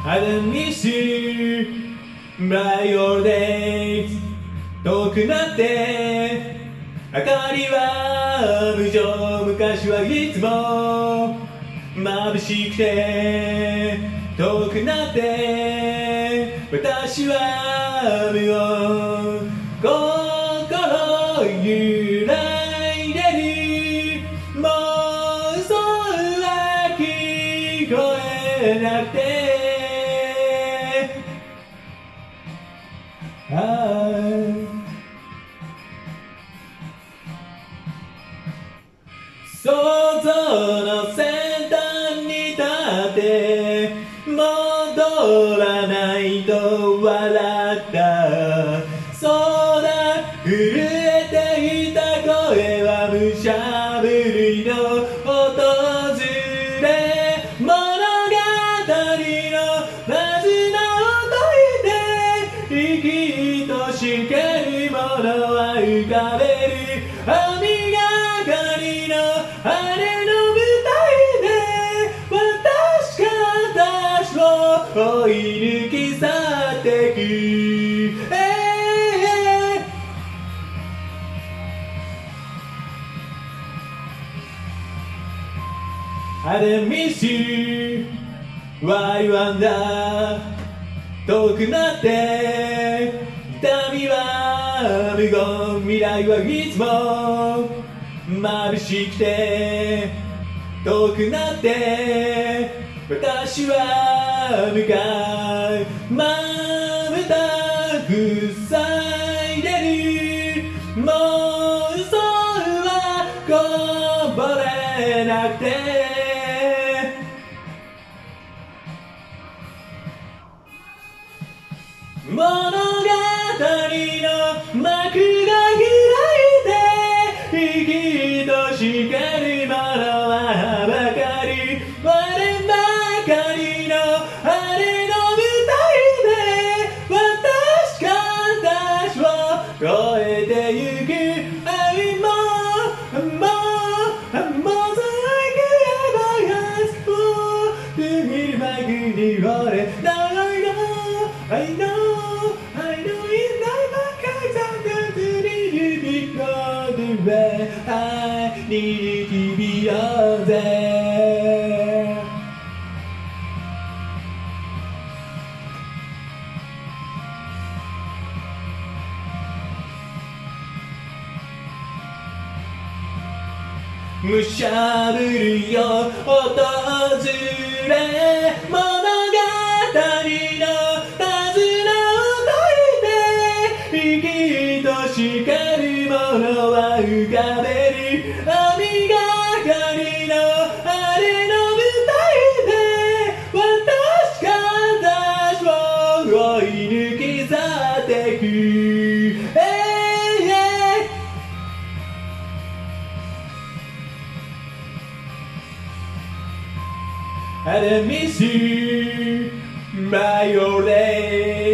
I don't miss you by your days 遠くなって明かりは無情昔はいつも眩しくて遠くなって私は無音心揺らいでるもう嘘は聞こえなくて想像の先端に立って戻らないと笑ったそうだ震えていた声は武者震いの訪れ物語のなずなを解いて生きとしけるものは浮かべる網がかりのあれの舞台で私が私を追い抜き去ってく、I don't miss you Why you wonder 遠くなって痛みは無言未来はいつも眩しくて遠くなって私は向かうまぶた塞いでるもう嘘はこぼれなくて物語の幕が開いて生きとしけるものはばかり我ばかりのあれの舞台で私が私を超えてゆく愛もlike ever has to feel my good俺 I know it's never comes out to need you because the way I need to be on thereむしゃぶるよ訪れ物語の生きとしけるものは浮かべる網がかりのあれの舞台で私が私を追い抜き去ってく、I don't miss you by your day